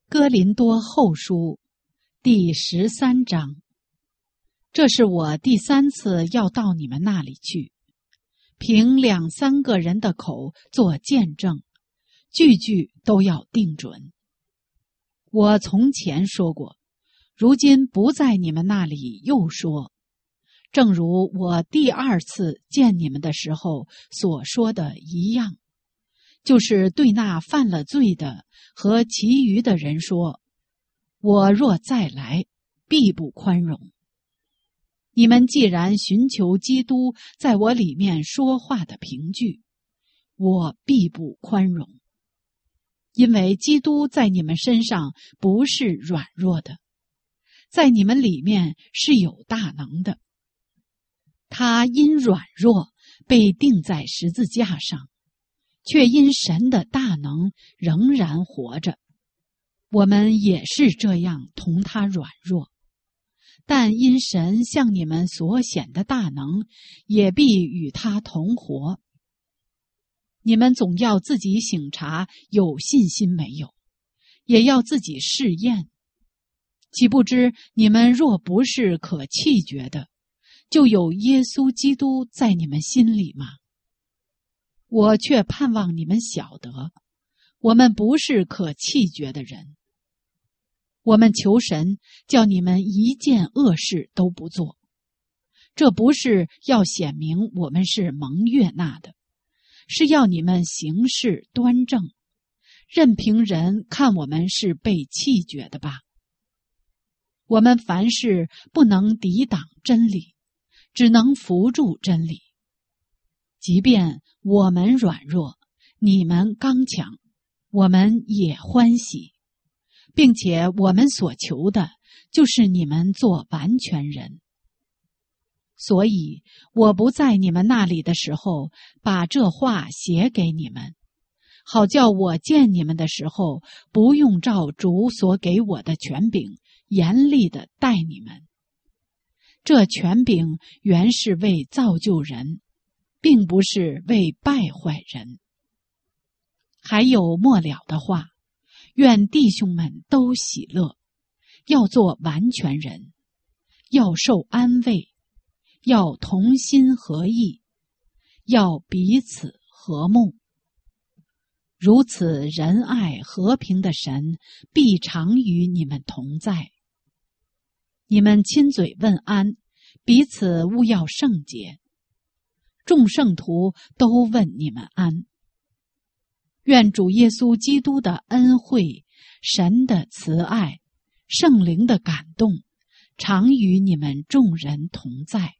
哥林多后书第13章。这是我第3次要到你们那里去，凭2、3个人的口做见证，句句都要定准。我从前说过，如今不在你们那里又说，正如我第2次见你们的时候所说的一样，就是对那犯了罪的和其余的人说，我若再来，必不宽容。你们既然寻求基督在我里面说话的凭据，我必不宽容。因为基督在你们身上不是软弱的，在你们里面是有大能的。他因软弱被钉在十字架上，却因神的大能仍然活着。我们也是这样同他软弱，但因神向你们所显的大能，也必与他同活。你们总要自己省察有信心没有，也要自己试验。岂不知你们若不是可弃绝的，就有耶稣基督在你们心里吗？我却盼望你们晓得，我们不是可弃绝的人。我们求神叫你们一件恶事都不做，这不是要显明我们是蒙悦纳的，是要你们行事端正，任凭人看我们是被弃绝的吧。我们凡事不能抵挡真理，只能扶助真理。即便我们软弱，你们刚强，我们也欢喜，并且我们所求的就是你们做完全人。所以我不在你们那里的时候，把这话写给你们，好叫我见你们的时候，不用照主所给我的权柄严厉地待你们。这权柄原是为造就人，并不是为败坏人。还有末了的话，愿弟兄们都喜乐，要做完全人，要受安慰，要同心合意，要彼此和睦。如此仁爱和平的神必常与你们同在。你们亲嘴问安，彼此务要圣洁。众圣徒都问你们安。愿主耶稣基督的恩惠、神的慈爱、圣灵的感动，常与你们众人同在。